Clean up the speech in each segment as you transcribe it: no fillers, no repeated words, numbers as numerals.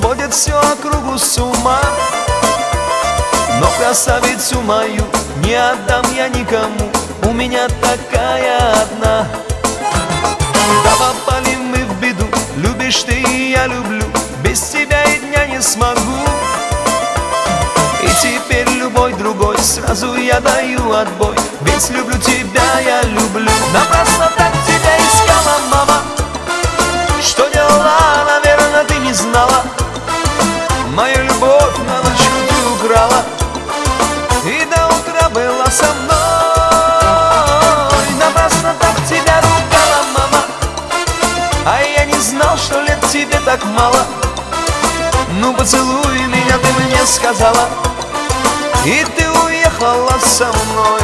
сводит всю округу с ума. Но красавицу мою не отдам я никому, у меня такая одна. Да попали мы в беду, любишь ты и я люблю, без тебя и дня не смогу. И теперь любой другой сразу я даю отбой, ведь люблю тебя, я люблю. Напрасно так тебя искала, мама, что делала, наверное, ты не знала. Мою любовь на ночку ты украла и до утра была со мной. Напрасно так тебя ругала, мама, а я не знал, что лет тебе так мало. Ну поцелуй меня, ты мне сказала, и ты уехала со мной.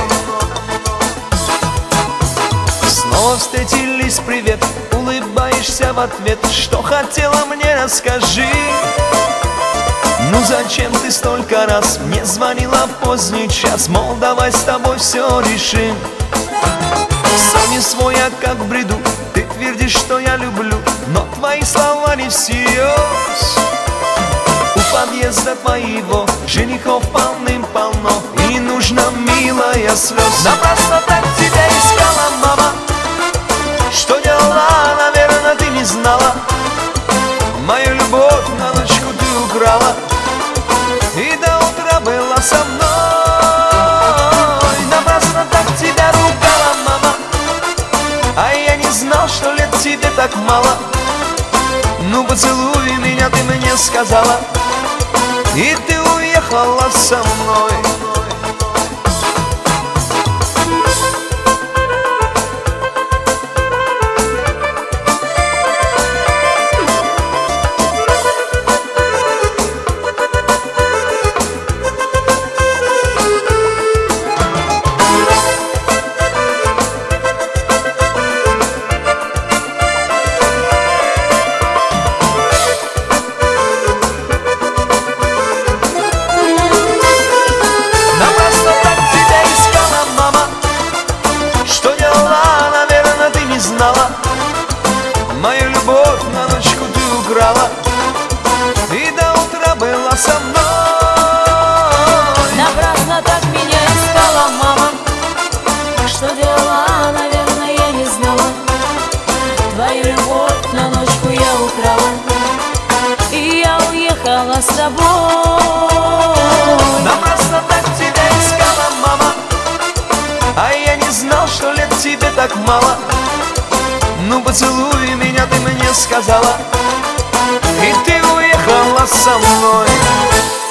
Снова встретились, привет, улыбаешься в ответ. Что хотела, мне расскажи. Ну зачем ты столько раз мне звонила в поздний час, мол, давай с тобой все решим. Сон не свой, я как в бреду, ты твердишь, что я люблю, но твои слова не всерьез. У подъезда твоего женихов полным-полно, и не нужно, милая, слез. Напрасно так тебя искала, мама, что делала, наверное, ты не знала. Мою любовь на ночку ты украла и до утра была со мной. Напрасно так тебя ругала, мама, а я не знал, что лет тебе так мало. Ну поцелуй меня, ты мне сказала, и ты уехала со мной. Мою любовь на ночку ты украла и до утра была со мной. Напрасно так меня искала, мама, что делала, наверное, я не знала. Твою любовь на ночку я украла, и я уехала с тобой. Напрасно так тебя искала, мама, а я не знал, что лет тебе так мало. Ну поцелуй меня, ты мне сказала, и ты уехала со мной.